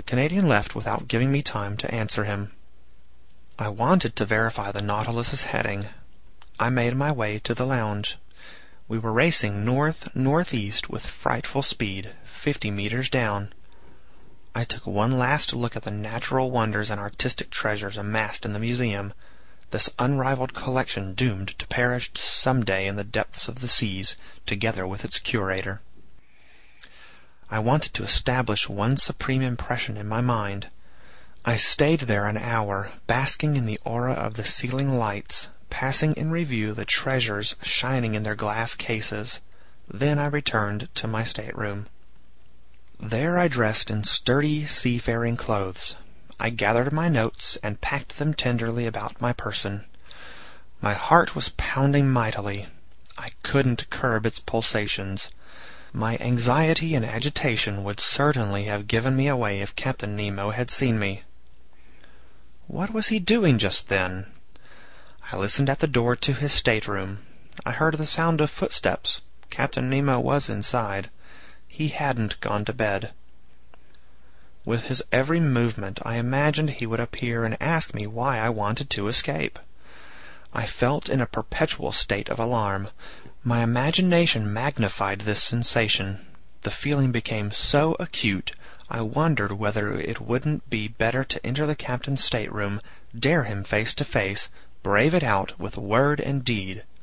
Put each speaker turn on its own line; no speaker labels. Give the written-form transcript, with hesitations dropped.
Canadian left without giving me time to answer him. I wanted to verify the Nautilus's heading. I made my way to the lounge. We were racing north-northeast with frightful speed, 50 meters down. I took one last look at the natural wonders and artistic treasures amassed in the museum, this unrivaled collection doomed to perish some day in the depths of the seas, together with its curator. I wanted to establish one supreme impression in my mind. I stayed there an hour, basking in the aura of the ceiling lights, passing in review the treasures shining in their glass cases. Then I returned to my stateroom. There I dressed in sturdy seafaring clothes. I gathered my notes and packed them tenderly about my person. My heart was pounding mightily. I couldn't curb its pulsations. My anxiety and agitation would certainly have given me away if Captain Nemo had seen me. What was he doing just then? I listened at the door to his stateroom. I heard the sound of footsteps. Captain Nemo was inside. He hadn't gone to bed. With his every movement I imagined he would appear and ask me why I wanted to escape. I felt in a perpetual state of alarm. My imagination magnified this sensation. The feeling became so acute, I wondered whether it wouldn't be better to enter the captain's stateroom, dare him face to face, brave it out with word and deed.